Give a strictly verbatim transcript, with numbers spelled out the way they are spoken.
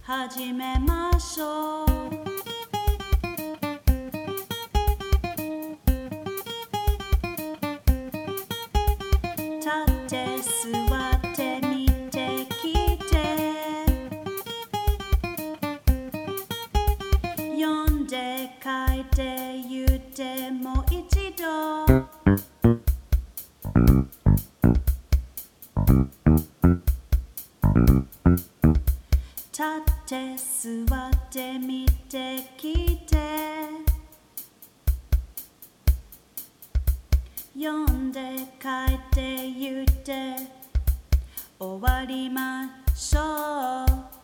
始めましょう。立って座って見てきて、読んで書いて言ってもう一度。立って座って見てきて、読んで書いて言って終わりましょう。